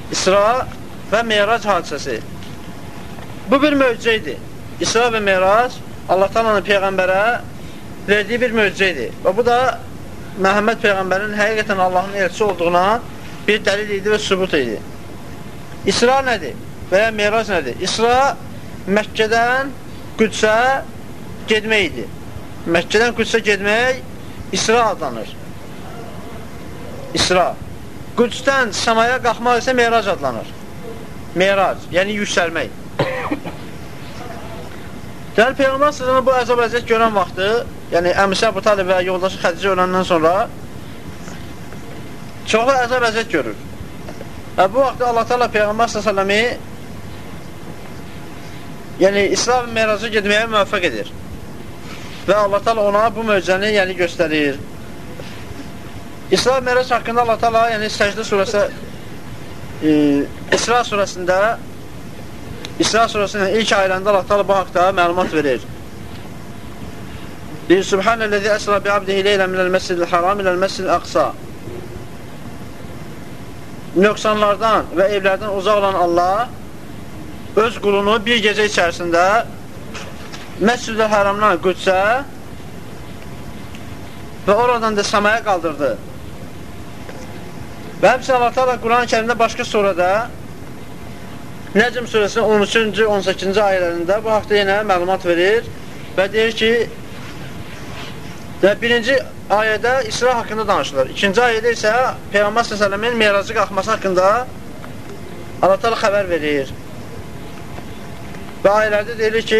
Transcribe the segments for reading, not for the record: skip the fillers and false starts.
İsra və Meyrac hadisəsi. Bu bir möcüzə idi. İsra və Meyrac Allah Taala'nın Peyğəmbərə verdiyi bir möcüzə idi. Və bu da Məhəmməd Peyğəmbərin həqiqətən Allahın elçisi olduğuna bir dəlil idi və sübut idi. İsra nədir? Və ya Meyrac nədir? İsra Məkkədən Qüdsə getmək idi. Məkkədən Qüdsə getmək İsra adlanır. İsra. Qüdsdən səmaya qalxmaq isə Meyrac adlanır. Meyrac, yəni yüksəlmək. Yəni Peyğəmbər s.ə.v bu əzab-əziyyət görən vaxtı, yəni əmisi Əbu Talib və yoldaşı Xədicə öləndən sonra çoxlu əzab-əziyyət görür. Və bu vaxtda Allah Teala Peyğəmbər s.ə.v-i yəni İsra və Meyraca getməyə müvəffəq edir. Və Allah Teala ona bu möcüzəni yəni göstərir. İsra və Meyrac haqqında Allah Teala yəni Səcdə surəsi İsra surəsinin ilk ayələrində Allah Teala bu haqda məlumat verir. Deyir: Subhanəl-ləzi əsra bi-abdihi leylə minəl-məscidil haram iləl-məscidil aqsa. Nöqsanlardan və evlərdən uzaq olan Allah öz qulunu bir gecə içərisində Məscid-i Haramdan Qüdsə və oradan da səmaya qaldırdı. Və həmçinin Allah Teala Quran-ı Kərimdə başqa surədə Nəcm surəsinin 13-cü, 18-ci ayələrində bu haqda yenə məlumat verir və deyir ki, birinci ayədə İsra haqqında danışılır. İkinci ayədə isə Peyğəmbər s.ə.v-in Meyracı qalxması haqqında Allah Teala xəbər verir. Və ayələrdə deyilir ki,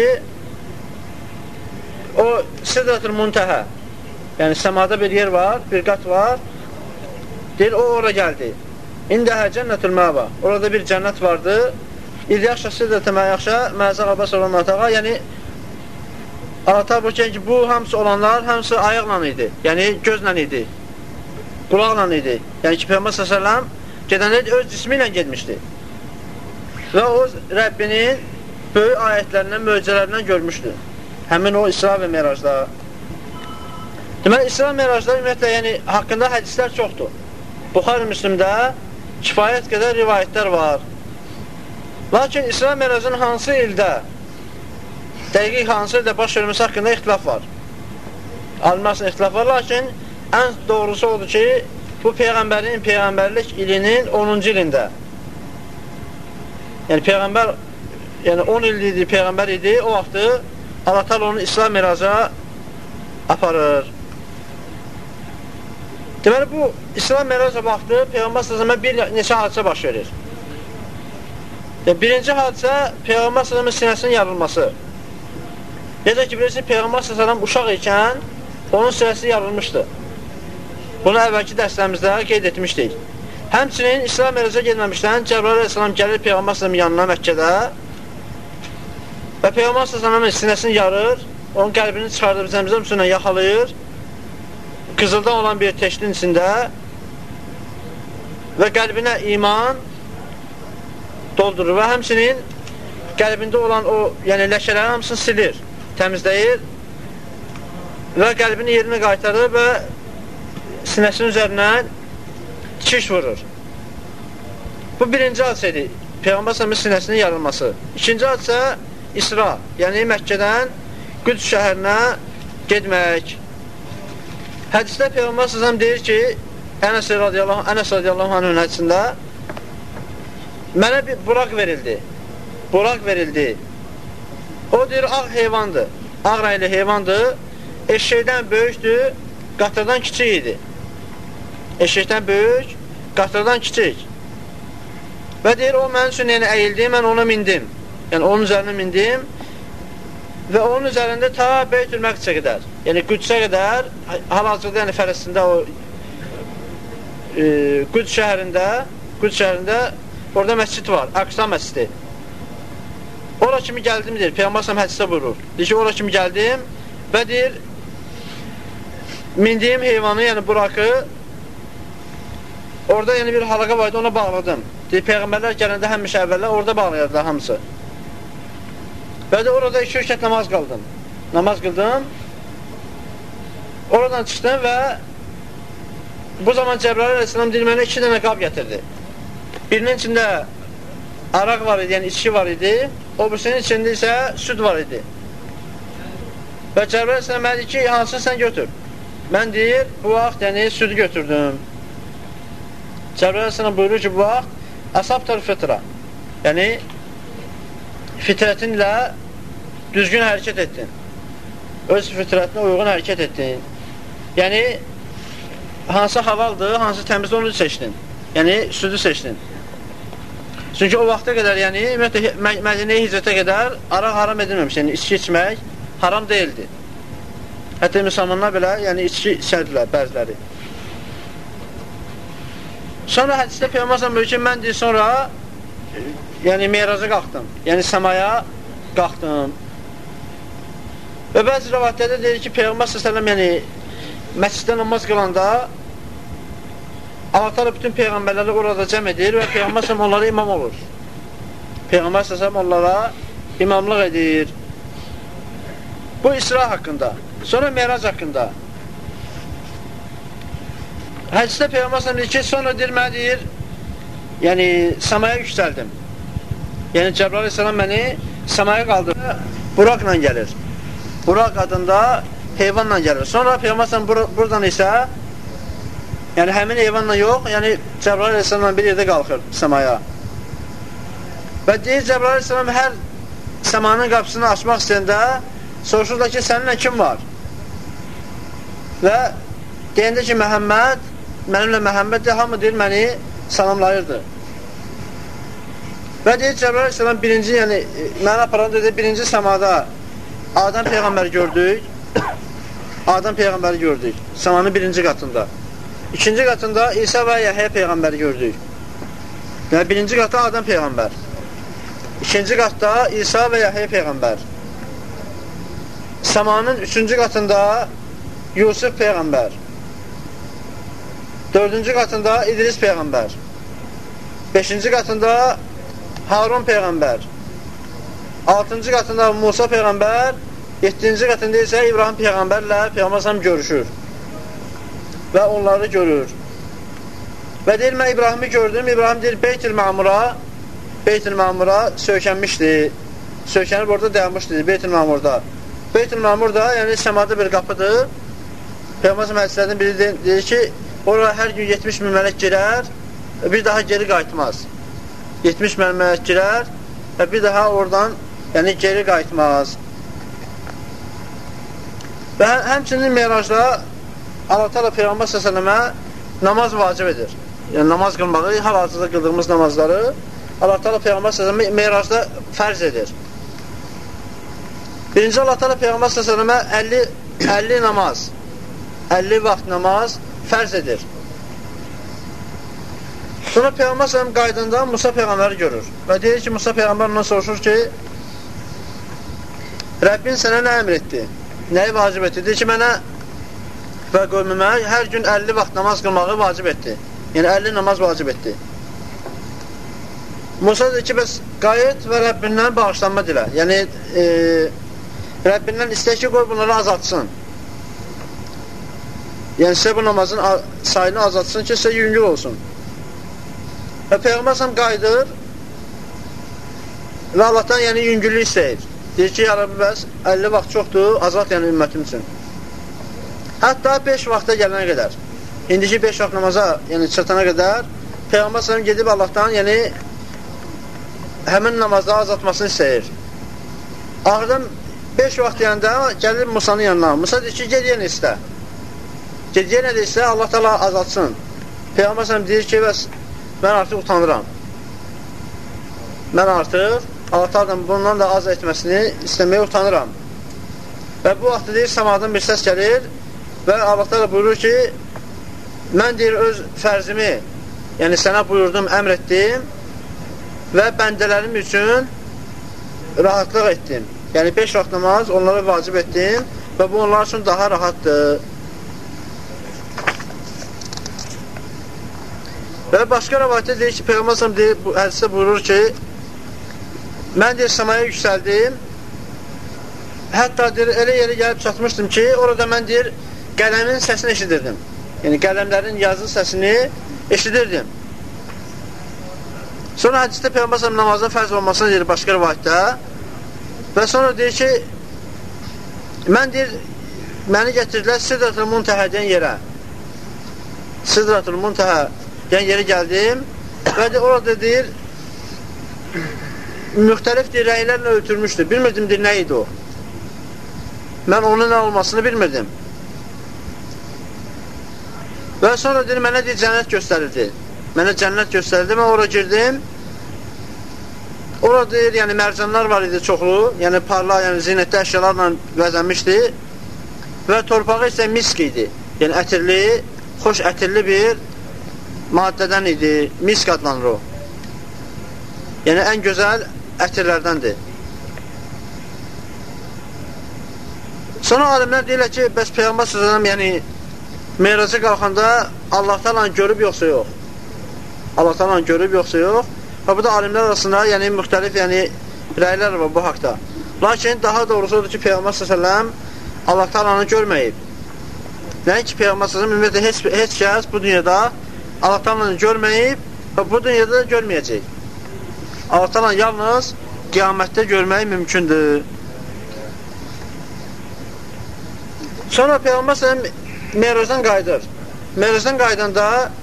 o Sidratul Muntəhə, yəni səmada bir yer var, bir qat var, deyir, o ora gəldi. İndəhə cənnətül məva, orada bir cənnət vardı. İz yaxşa siddətə mə yaxşa, məzə qabəs olan atağa, yəni ata bu ki, bu hamısı olanlar, hamısı ayaqla idi, yəni gözlə idi, qulaqla idi. Yəni ki, Peyğəmbər s.ə.v gedəndə öz cismi ilə getmişdi. Və o Rəbbinin böyük ayətlərindən, möcüzələrindən görmüşdü. Həmin o İsra və Meyracda. Deməli, İsra və Meyracda ümumiyyətlə, yəni haqqında hədislər çoxdur. Buxari Müslimdə kifayət qədər rivayətlər var. Lakin İsra və Meyracın hansı ildə, dəqiq hansı ildə baş verməsi haqqında ixtilaf var. Alimlər arasında ixtilaf var, lakin ən doğrusu odur ki, bu Peyğəmbərin Peyğəmbərlik ilinin 10-cu ilində. Yəni Peyğəmbər, yəni 10 il idi, Peyğəmbər idi, o vaxtı Allah Teala onu İsra Meyraca aparır. Deməli, bu İsra Meyraca vaxtı Peyğəmbər s.ə.və bir neçə hadisə baş verir. Birinci hadisə Peyğəmbər s.ə.və sinəsinin yarılması. Necə ki, bilirsiniz, Peyğəmbər s.ə.v uşaq ikən onun sinəsi yarılmışdı. Bunu əvvəlki dərslərimizdə qeyd etmişdik. Həmçinin İsra Meyraca gelməmişdən Cəbrail əleyhissalam gəlir Peyğəmbər s.ə.v yanına Məkkədə və Peyğəmbər s.ə.v sinəsini yarır, onun qəlbini çıxardıb zəmzəm suyuna yaxalayır, qızıldan olan bir teştin içində və qəlbinə iman doldurur və həmçinin qəlbində olan o, yəni ləkələrin hamısını silir, təmizləyir və qəlbini yerinə qaytarır və sinəsinin üzərindən dikiş vurur. Bu birinci hadisə idi, Peyğəmbər s.ə.v sinəsinin yarılması. İkinci hadisə İsra, yəni Məkkədən Qüds şəhərinə getmək. Hədisdə Peyğəmbər s.ə.v deyir ki, Ənəs radiyallahu anhın hədisində mənə bir buraq verildi. Buraq verildi. O deyir, ağ heyvandır. Ağ rəngli heyvandır. Eşşəkdən böyükdür, qatırdan kiçik idi. Eşşəkdən böyük, qatırdan kiçik. Və deyir, o mənim üçün yəni əyildi, mən ona mindim. Yəni onun üzərinə mindim və onun üzərində ta Beytül Məqdisə qədər, yəni Qüdsə qədər, hal-hazırda yəni Fələstində o Qüds şəhərində orada məscid var, Əqsa məscidi. Ora kimi gəldim, deyir, Peyğəmbər s.ə.v hədisdə buyurur. Deyir ki, ora kimi gəldim və deyir, mindiyim heyvanı, yəni buraqı, orada yəni bir halaqa vardı, ona bağladım. Deyir, Peyğəmbərlər gələndə həmişə əvvəllər orada bağlayırdılar hamısı. Və də orada 2 rükət namaz qıldım. Namaz qıldım. Oradan çıxdım və bu zaman Cəbrail əleyhissalam deyir, mənə 2 dənə qab gətirdi. Birinin içində araq var idi, yəni içki var idi. O birisinin içində isə süd var idi. Və Cəbrayıl əleyhissalam mənə deyir ki, hansını sən götür? Mən deyir, bu vaxt yəni südü götürdüm. Cəbrayıl əleyhissalam buyurur ki, bu vaxt əsabtar fitra. Yəni fitrətinlə düzgün hərəkət etdin. Öz fitrətinə uyğun hərəkət etdin. Yəni hansı halaldır, hansı təmizdir onu seçdin. Yəni südü seçdin. Çünki o vaxta qədər, yəni Mədinəyə hicrətə qədər araq haram edilməmiş. Yəni içki içmək haram deyildi. Hətta müsəlmanlar belə yəni içki içərdilər bəziləri. Sonra hədisdə Peyğəmbər buyurur ki, mən deyir sonra yəni meyraca qalxdım. Yəni səmaya qalxdım. Və bəzi rivayətlərdə deyir ki, Peyğəmbər s.ə.v yəni məsciddə namaz qılanda Allah Teala bütün peyğəmbərləri orada cəm edir və Peyğəmbər s.ə.v onlara imam olur. Peyğəmbər s.ə.v onlara imamlıq edir. Bu İsra haqqında. Sonra Meyrac haqqında. Hədisdə Peyğəmbər s.ə.v deyir ki, sonra deyir, mənə deyir, yəni səmaya yüksəldim. Yəni Cəbrayıl əleyhissalam məni səmaya qaldırır. Buraqla gəlir. Buraq adında heyvanla gəlir. Sonra Peyğəmbər s.ə.v buradan isə yəni həmin heyvanla yox, yəni Cəbrayıl əleyhissalamla bir yerdə qalxır səmaya. Və deyir, Cəbrayıl əleyhissalam hər səmanın qapısını açmaq istəyəndə soruşur da ki, səninlə kim var? Və deyəndə ki, Məhəmməd, mənimlə Məhəmməddir, hamı deyir, məni salamlayırdı. Və deyir, Cəbrayıl əleyhissalam birinci, yəni mənə aparan dedi, birinci səmada Adəm Peyğəmbəri gördük. Adəm Peyğəmbəri gördük, səmanın birinci qatında. İkinci qatında İsa və Yəhya Peyğəmbəri gördük. Yəni birinci qatda Adəm Peyğəmbər. İkinci qatda İsa və Yəhya Peyğəmbər. Səmanın üçüncü qatında Yusuf Peyğəmbər. Dördüncü qatında İdris Peyğəmbər. Beşinci qatında Harun Peyğəmbər. Altıncı qatında Musa Peyğəmbər. Yeddinci qatında isə İbrahim Peyğəmbərlə Peyğəmbər görüşür və onları görür. Və deyir, mən İbrahimi gördüm. İbrahim deyir, Beyt-ül Məmura söykənmişdi. Söykənib orada dayanmışdı, Beyt-ül Məmurda. Beyt-ül Məmur da, yəni səmada bir qapıdır. Peyğəmbər hədislərdən biri deyir ki, oraya hər gün 70 min mələk girər, bir daha geri qayıtmaz. 70 min mələk girər və bir daha oradan yəni geri qayıtmaz. Və həmçinin Meyracda Allah Teala Peyğəmbər s.ə.və namaz vacib edir. Yəni namaz qılmağı, hal-hazırda qıldığımız namazları Allah Teala Peyğəmbər s.ə.və Meyracda fərz edir. Birinci Allah Teala Peyğəmbər s.ə.və 50 namaz, 50 vaxt namaz fərz edir. Sonra Peyğəmbər s.ə.və qaydında Musa Peyğəmbəri görür və deyir ki, Musa Peyğəmbər ondan soruşur ki, Rəbbin sənə nə əmr etdi? Nəyi vacib etdi? Deyir ki, mənə və qövmümə hər gün 50 vaxt namaz qılmağı vacib etdi. Yəni 50 namaz vacib etdi. Musa deyir ki, bəs qayıt və Rəbbindən bağışlanma dilə. Yəni Rəbbindən istək ki, qoy bunları azaltsın. Yəni sizə bu namazın sayını azaltsın ki, sizə yüngül olsun. Və Peyğəmbər qayıdır və Allahdan yəni yüngüllük istəyir. Deyir ki, ya Rabbi, bəs 50 vaxt çoxdur, azalt yəni ümmətim üçün. Hətta 5 vaxta gələnə qədər, indiki 5 vaxt namaza yəni çatana qədər Peyğəmbər s.ə.v gedib Allahdan yəni həmin namazda azaltmasını istəyir. Ağırdan 5 vaxt deyəndə gəlir Musanın yanına. Musa deyir ki, ged yenə istə. Ged yenə də istə, Allah təala azaltsın. Peyğəmbər s.ə.v deyir ki, bəs mən artıq utanıram. Mən artıq Allah təala bundan da az etməsini istəməyə utanıram. Və bu vaxtda deyir, səmadan bir səs gəlir və Allah təala buyurur ki, mən deyir, öz fərzimi, yəni sənə buyurdum, əmr etdim və bəndələrim üçün rahatlıq etdim. Yəni 5 vaxt namaz onlara vacib etdim və bu onlar üçün daha rahatdır. Və başqa rəvayətdə deyir ki, Peyğəmbər s.ə.v bu hədisdə buyurur ki, mən deyir, səmaya yüksəldim, hətta deyir, elə yeri gəlib çatmışdım ki, orada mən deyir, qələmin səsini eşidirdim. Yəni qələmlərin yazı səsini eşidirdim. Sonra hədisdə Peyğəmbər s.ə.v namazın fərz olmasını deyir başqa rivayətdə. Və sonra deyir ki, məni gətirdilər Sidratul Muntəhə deyən yerə. Sidratul Muntəhə deyən yerə gəldim və orada deyir, müxtəlif rəylərlə ötürmüşdür. Bilmirdim deyir, nə idi o? Mən onun nə olmasını bilmirdim. Və sonra deyir, mənə deyir, cənnət göstərildi. Mənə cənnət göstərildi, mən ora girdim. Orada deyir, yəni mərcanlar var idi çoxlu, yəni parla, yəni zinətli əşyalarla vəzənmişdi. Və torpağı isə misk idi. Yəni ətirli, xoş ətirli bir maddədən idi. Misk adlanır o. Yəni ən gözəl ətirlərdəndir. Sonra alimlər deyirlər ki, bəs Peyğəmbər s.ə.v yəni meyraca qalxanda Allah Taala'nı görüb yoxsa yox? Allah Taala'nı görüb yoxsa yox? Və bu da alimlər arasında yəni müxtəlif yəni rəylər var bu haqda. Lakin daha doğrusu odur ki, Peyğəmbər s.ə.v Allah Taala'nı görməyib. Nəinki Peyğəmbər s.ə.v ümumiyyətlə heç kəs bu dünyada Allah Taala'nı görməyib və bu dünyada görməyəcək. Allah Taala'nı yalnız qiyamətdə görmək mümkündür. Sonra Peyğəmbər s.ə.v Meyracdan qayıdır. Meyracdan qayıdanda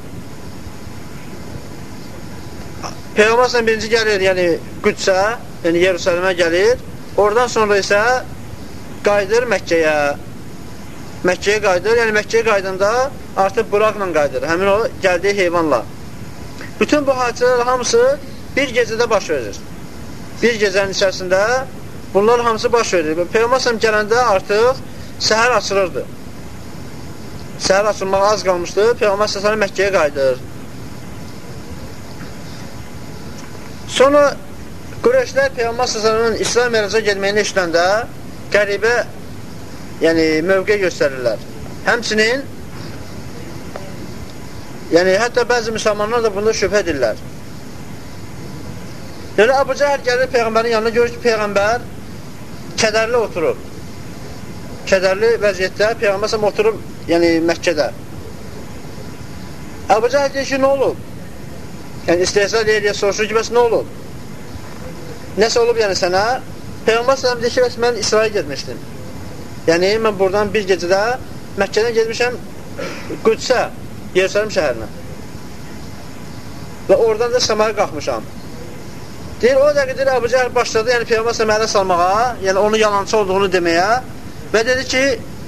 Peyğəmbər s.ə.v birinci gəlir, yəni Qüdsə, yəni Yerusəlimə gəlir. Oradan sonra isə qayıdır Məkkəyə. Məkkəyə qayıdır, yəni Məkkəyə qayıdanda artıq Buraqla qayıdır, həmin o gəldiyi heyvanla. Bütün bu hadisələr hamısı bir gecədə baş verir. Bir gecənin içərisində bunlar hamısı baş verir. Peyğəmbər s.ə.v gələndə artıq səhər açılırdı. Səhər açılmağa az qalmışdı, Peyğəmbər s.ə.v Məkkəyə qayıdır. Sonra Qureyşlər Peyğəmbər s.ə.v-in İslam meyraca getməyini eşitəndə qəribə yəni mövqe göstərirlər. Həmçinin yəni hətta bəzi müsəlmanlar da bunda şübhə edirlər. Yəni Əbu Cəhəl gəlir Peyğəmbərin yanına, görür ki, Peyğəmbər kədərli oturub. Kədərli vəziyyətdə Peyğəmbər s.ə.v oturub, yəni Məkkədə. Əbu Cəhəl deyir ki, nə olub? Yəni istehza deyir, soruşur ki, bəs nə olub? Nəsə olub yəni sənə? Peyğəmbər s.ə.v deyir ki, bəs mən İsraya getmişdim. Yəni mən buradan bir gecədə Məkkədən getmişəm Qüdsə, Yerusəlim şəhərinə. Və oradan da səmaya qalxmışam. Deyir, o dəqiqədir Əbu Cəhəl başladı, yəni Peyğəmbər s.ə.v ələ salmağa, yəni onun yalancı olduğunu deməyə və dedi ki,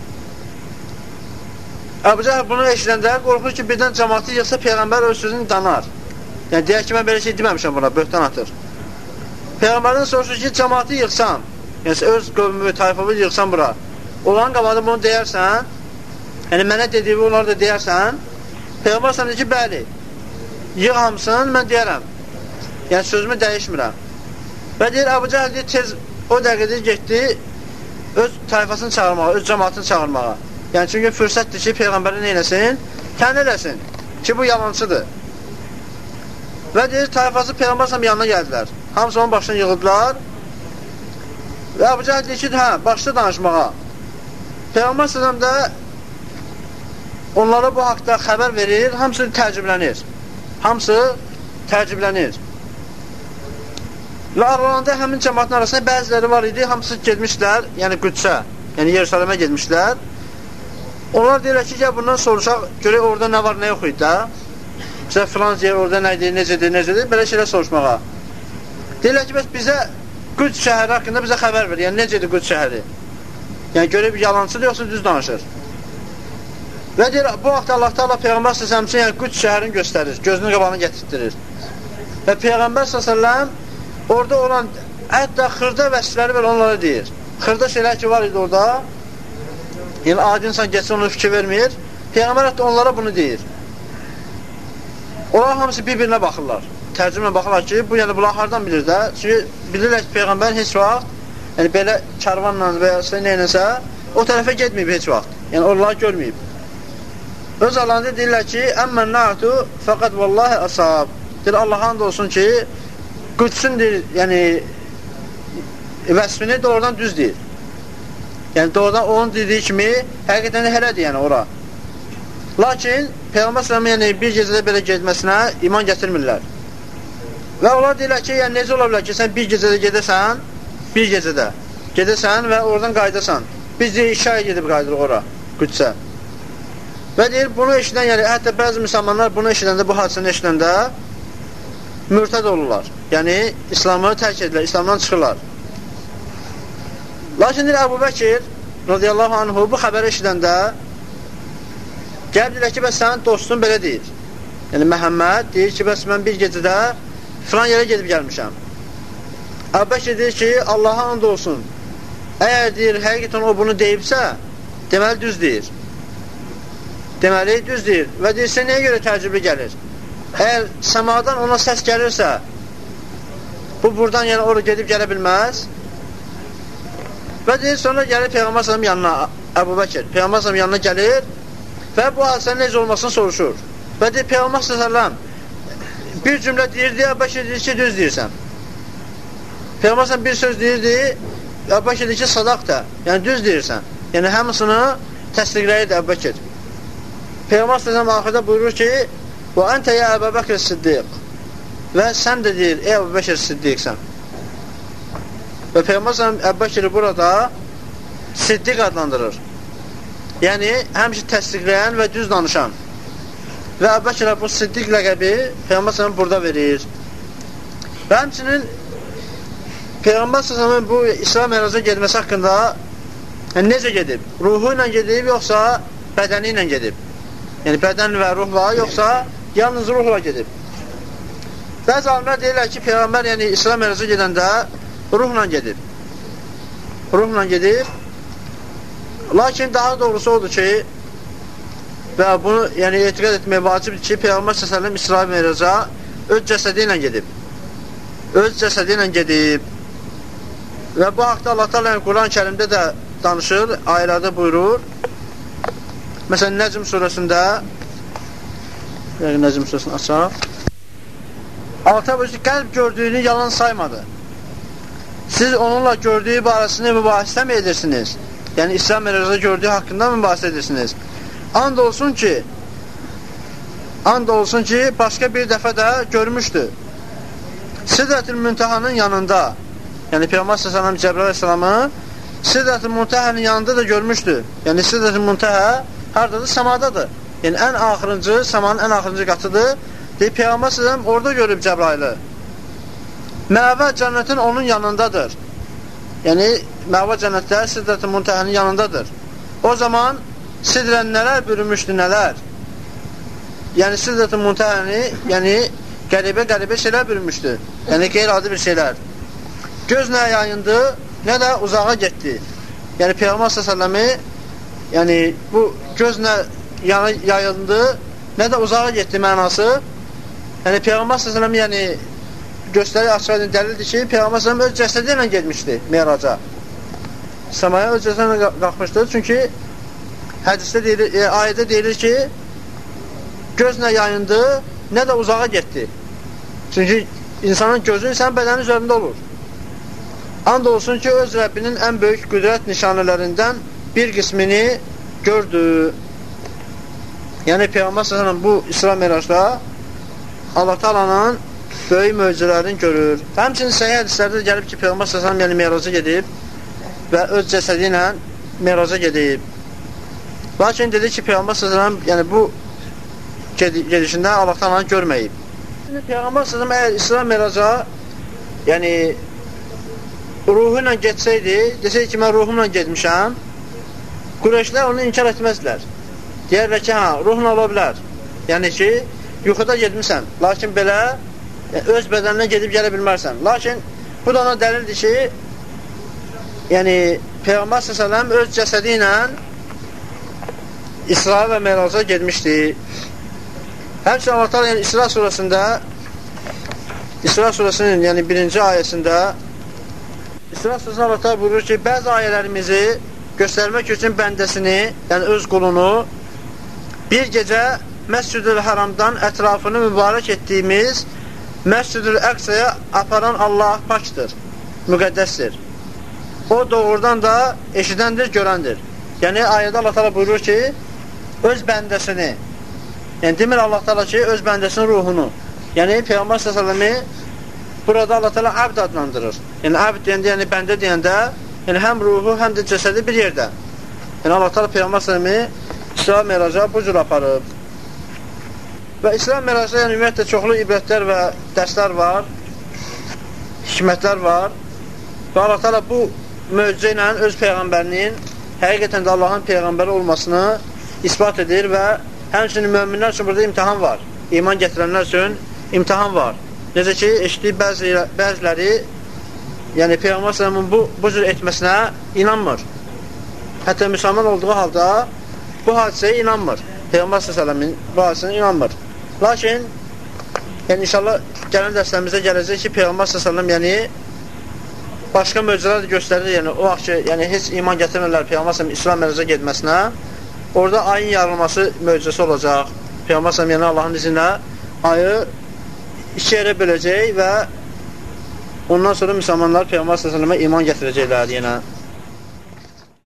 Əbu Cəhəl bunu eşidəndə qorxur ki, birdən cəmatı yığsa Peyğəmbər öz sözünü danar. Yəni deyək ki, mən belə şey deməmişəm buna, böhtan atır. Peyğəmbərdən soruşur ki, cəmatı yığsam, yəni öz qövmü, tayfamı yığsam bura, onların qabağında bunu deyərsən, yəni mənə dediyi onları da deyərsən, Peyğəmbər s.ə.v deyir ki, bəli, yığ hamısın, mən deyərəm. Yəni sözümü dəyişmirəm. Və deyir, Əbu Cəhəl deyir, tez o dəqiqədə getdi öz tayfasını çağırmağa, öz cəmatını çağırmağa. Yəni çünki fürsətdir ki, Peyğəmbəri neyləsin? Tən eləsin ki, bu yalancıdır. Və deyir, tayfası Peyğəmbər s.ə.v yanına gəldilər. Hamısı onun başına yığıldılar. Və Əbu Cəhəl deyir ki, hə, başla danışmağa. Peyğəmbər s.ə.v də onlara bu haqda xəbər verir, hamısı təəccüblənir. Hamısı təəccüblənir. Və aralarında həmin cəmatın arasında bəziləri var idi, hamısı getmişlər, yəni Qüdsə, yəni Yerusəlimə getmişlər. Onlar deyirlər ki, gəl bundan soruşaq, görək orada nə var, nə yox idi də. Məsələn, filan yer orada nə idi, necədir, belə şeylər soruşmağa. Deyirlər ki, bəs bizə Qüds şəhəri haqqında bizə xəbər ver, yəni necədir Qüds şəhəri? Yəni görək yalancıdır, yoxsa düz danışır. Və deyir, bu vaxt Allah Taala Peyğəmbər s.ə.v üçün yəni Qüds şəhərini göstərir, gözünün qabağına gətirdirir. Və Peyğəmbər s.ə.v orada olan hətta xırda vəsfləri belə onlara deyir. Xırda şeylər ki var idi orada, yəni adi insan geçsə onu fikir vermir. Peyğəmbər hətta onlara bunu deyir. Onlar hamısı bir-birinə baxırlar. Tərcümə baxırlar ki, bu yəni bunlar hardan bilir də? Çünki bilirlər ki, Peyğəmbər heç vaxt yəni belə karvanla və ya neynəsə o tərəfə getməyib heç vaxt. Yəni onları görməyib. Öz Allah'ında deyirlər ki, əmmən na'tu fəqət vallahi əsab. Deyir, Allah'a and olsun ki, Qüdsün deyir, yəni vəsfini doğrudan düz deyir. Yəni doğrudan onun dediyi kimi həqiqətən elədir yəni ora. Lakin Peyğəmbər s.ə.v yəni bir gecədə belə getməsinə iman gətirmirlər. Və onlar deyirlər ki, yəni necə ola bilər ki, sən bir gecədə gedəsən, bir gecədə gedəsən və oradan qayıdasan. Biz deyir, 2 ay gedib qayıdırıq ora, Qüdsə. Və deyir, bunu eşidən, yəni hətta bəzi müsəlmanlar bunu eşidəndə, bu hadisəni eşidəndə mürtəd olurlar. Yəni, İslamı tərk edirlər, İslamdan çıxırlar. Lakin deyir, Əbu Bəkir, radiyallahu anhu, bu xəbəri eşidəndə gəlib deyirlər ki, bəs sənin dostun belə deyir. Yəni, Məhəmməd deyir ki, bəs mən bir gecədə filan yerə gedib gəlmişəm. Əbu Bəkir deyir ki, Allaha and olsun. Əgər deyir, həqiqətən o bunu deyibsə, deməli düz deyir. Deməli, düz deyir. Və deyirsə, nəyə görə təəccüblü gəlir? Əgər səmadan ona səs gəlirsə, bu buradan yəni oraya gedib gələ bilməz. Və deyir, sonra gəlir Peyğəmbər s.ə.v yanına, Əbu Bəkir, Peyğəmbər s.ə.v yanına gəlir və bu hadisənin necə olmasını soruşur. Və deyir, Peyğəmbər s.ə.v bir cümlə deyirdi, Əbu Bəkir deyir ki, düz deyirsən. Peyğəmbər s.ə.v bir söz deyirdi, Əbu Bəkir deyir ki, sadaq da, yəni düz deyirsən. Yəni həmsini təsdiqləyirdi Əbu Bəkir. Peyğəmbər s.ə.v axırda buyurur ki, və əntə yə Əbu Bəkir Siddiq və sən də deyir, ey Əbu Bəkir Siddiqsən. Və Peyğəmbər s.ə.v Əbu Bəkiri burada Siddiq adlandırır. Yəni, həmişə təsdiqləyən və düz danışan. Və Əbu Bəkirə bu Siddiq ləqəbi Peyğəmbər s.ə.v burada verir. Və həmçinin Peyğəmbər s.ə.v bu İsra Meraca gedməsi haqqında necə gedib? Ruhu ilə gedib, yoxsa bədəni ilə gedib? Yəni, bədən və ruhla, yoxsa yalnız ruhla gedib? Bəzi alimlər deyirlər ki, Peyğəmbər yəni İsra Meraca gedəndə ruhla gedib. Ruhla gedib. Lakin daha doğrusu odur ki, və bunu yəni etiqad etmək vacibdir ki, Peyğəmbər s.ə.v İsra Meraca öz cəsədi ilə gedib. Öz cəsədi ilə gedib. Və bu haqda Allah Teala Quran-ı Kərimdə də danışır, ayələrdə buyurur. Məsələn, Nəcm surəsində, Nəcm surəsini açaq. Allah buyurur ki, qəlb gördüyünü yalan saymadı. Siz onunla gördüyü barəsində mübahisə mi edirsiniz? Yəni, İsra Meraca gördüyü haqqında mübahisə edirsiniz? And olsun ki, başqa bir dəfə də görmüşdü. Sidratul Müntehanın yanında, yəni Peyğəmbər s.ə.v Cəbrail əsəlamı Sidratul Müntehanın yanında da görmüşdü. Yəni, Sidratul Münteha haradadır? Səmadadır. Yəni, ən axırıncı, səmanın ən axırıncı qatıdır. Deyib, Peyğəmbər s.ə.v orada görüb Cəbraili. Məvə cənnətin onun yanındadır. Yəni, məvə cənnətdə Sidratul Müntehanın yanındadır. O zaman Sidrən nələr bürümüşdü, nələr? Yəni, Sidratul Müntehanı, yəni, qəribə şeylər bürümüşdü. Yəni, qeyri-adi bir şeylər. Göz nə yayındı, nə də uzağa getdi. Yəni, Peyğəmbər s.ə.v yəni, bu göz nə yayındı, nə də uzağa getdi mənası. Yəni, Peyğəmbər s.ə.v yəni, göstəri açıq dəlildir ki, Peyğəmbər s.ə.v öz cəsədi ilə getmişdi Meraca. Səmaya öz cəsədi ilə qalxmışdı. Çünki hədisdə deyilir, ayədə deyilir ki, göz nə yayındı, nə də uzağa getdi. Çünki insanın gözü insan bədənin üzərində olur. And olsun ki, öz Rəbbinin ən böyük qüdrət nişanələrindən bir qismini gördü. Yəni, Peyğəmbər s.ə.v bu İsra Meracda Allah Taala'nın böyük möcüzələrini görür. Həmçinin səhih hədislərdə gəlib ki, Peyğəmbər s.ə.v yəni Meraca gedib və öz cəsədi ilə Meraca gedib. Lakin dedi ki, Peyğəmbər s.ə.v yəni bu gedişində Allah Taala'nı görməyib. Peyğəmbər s.ə.v əgər İsra Meraca yəni ruhu ilə getsəydi, desəydi ki, mən ruhumla getmişəm, Qureyşlər onu inkar etməzdilər. Deyərlər ki, hə, ruhla ola bilər. Yəni ki, yuxuda getmişsən, lakin belə öz bədəninə gedib gələ bilmərsən. Lakin bu da ona dəlildir ki, yəni Peyğəmbər s.ə.v öz cəsədi ilə İsra və Meraca getmişdi. Həmçinin Allah Teala yəni İsra surəsində, İsra surəsinin yəni 1-ci ayəsində İsra surəsində Allah Teala buyurur ki, bəzi ayələrimizi göstərmək üçün bəndəsini, yəni öz qulunu bir gecə Məscid-ül Haramdan ətrafını mübarək etdiyimiz Məscid-ül Əqsəyə aparan Allah pakdır, müqəddəsdir. O doğrudan da eşidəndir, görəndir. Yəni ayədə Allah Teala buyurur ki, öz bəndəsini, yəni demir Allah Teala ki, öz bəndəsinin ruhunu, yəni Peyğəmbər s.ə.v-i burada Allah Teala əbd adlandırır. Yəni əbd deyəndə, yəni bəndə deyəndə, yəni həm ruhu, həm də cəsədi bir yerdə. Yəni Allah Teala Peyğəmbər sallallahu İsra Meraca bu cür aparıb. Və İsra Meracda yəni ümumiyyətlə çoxlu ibrətlər və dərslər var, hikmətlər var. Və Allah Teala bu möcüzə ilə öz Peyğəmbərinin həqiqətən də Allahın Peyğəmbəri olmasını isbat edir və həmçinin möminlər üçün burada imtihan var. İman gətirənlər üçün imtihan var. Necə ki, eşitdiyi bəziləri yəni Peyğəmbər s.ə.v-in bu cür etməsinə inanmır. Hətta müsəlman olduğu halda bu hadisəyə inanmır. Peyğəmbər s.ə.v-in bu hadisəyə inanmır. Lakin, yəni inşallah gələn dərslərimizdə gələcək ki, Peyğəmbər s.ə.v yəni başqa möcüzələr də göstərir, yəni o vaxt ki, yəni heç iman gətirmirlər Peyğəmbər s.ə.v İsra Məracə gedməsinə, orada ayın yarılması möcüzəsi olacaq. Peyğəmbər s.ə.v yəni Allahın izinlə ayı iki yerə böləcək və ondan sonra müsəlmanlar Peyğəmbər s.ə.və iman gətirəcəklər yenə.